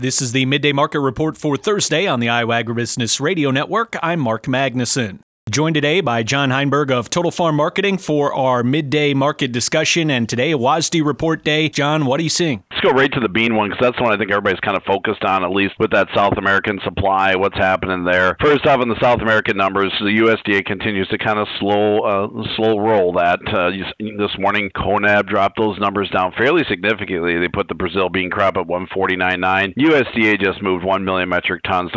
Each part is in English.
This is the Midday Market Report for Thursday on the Iowa Agribusiness Radio Network. I'm Mark Magnuson. Joined today by John Heinberg of Total Farm Marketing for our midday market discussion, and today a WASDE report day. John, what are you seeing? Let's go right to the bean one, because that's the one I think everybody's kind of focused on, at least with that South American supply, what's happening there. First off, in the South American numbers, the USDA continues to kind of slow roll that. This morning, CONAB dropped those numbers down fairly significantly. They put the Brazil bean crop at 149.9. USDA just moved 1 million metric tons to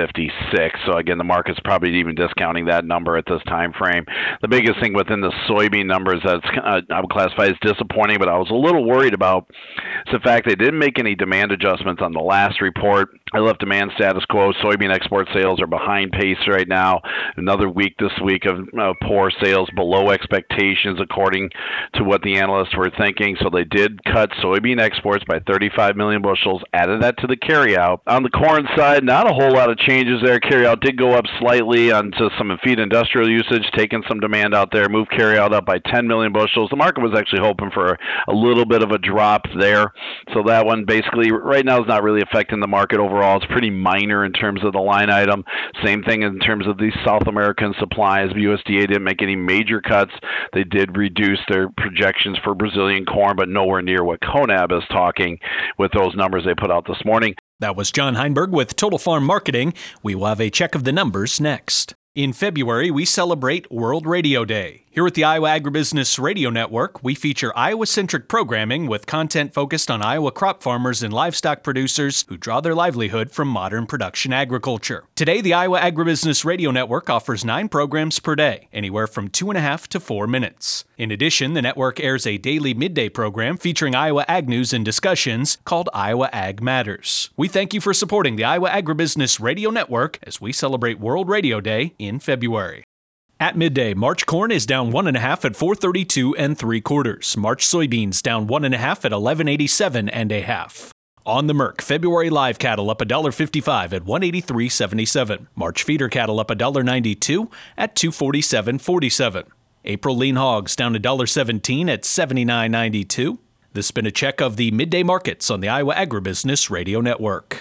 156. So again, the market's probably even discounting that number at this time frame. The biggest thing within the soybean numbers that's I would classify as disappointing, but I was a little worried about, is the fact they didn't make any demand adjustments on the last report. I left demand status quo. Soybean export sales are behind pace right now. Another week this week of poor sales, below expectations according to what the analysts were thinking. So they did cut soybean exports by 35 million bushels, added that to the carryout. On the corn side, not a whole lot of changes there. Carryout did go up slightly onto some feed industrial usage, taking some demand out there, moved carryout up by 10 million bushels. The market was actually hoping for a little bit of a drop there. So that one basically right now is not really affecting the market overall. It's pretty minor in terms of the line item. Same thing in terms of the South American supplies. The USDA didn't make any major cuts. They did reduce their projections for Brazilian corn, but nowhere near what CONAB is talking with those numbers they put out this morning. That was John Heinberg with Total Farm Marketing. We will have a check of the numbers next. In February, we celebrate World Radio Day. Here at the Iowa Agribusiness Radio Network, we feature Iowa-centric programming with content focused on Iowa crop farmers and livestock producers who draw their livelihood from modern production agriculture. Today, the Iowa Agribusiness Radio Network offers 9 programs per day, anywhere from 2.5 to 4 minutes. In addition, the network airs a daily midday program featuring Iowa ag news and discussions called Iowa Ag Matters. We thank you for supporting the Iowa Agribusiness Radio Network as we celebrate World Radio Day in February. At midday, March corn is down 1.5 at 432 3/4. March soybeans down 1.5 at 1187 1/2. On the Merc, February live cattle up $1.55 at 183.77. March feeder cattle up $1.92 at 247.47. April lean hogs down $1.17 at 79.92. This has been a check of the midday markets on the Iowa Agribusiness Radio Network.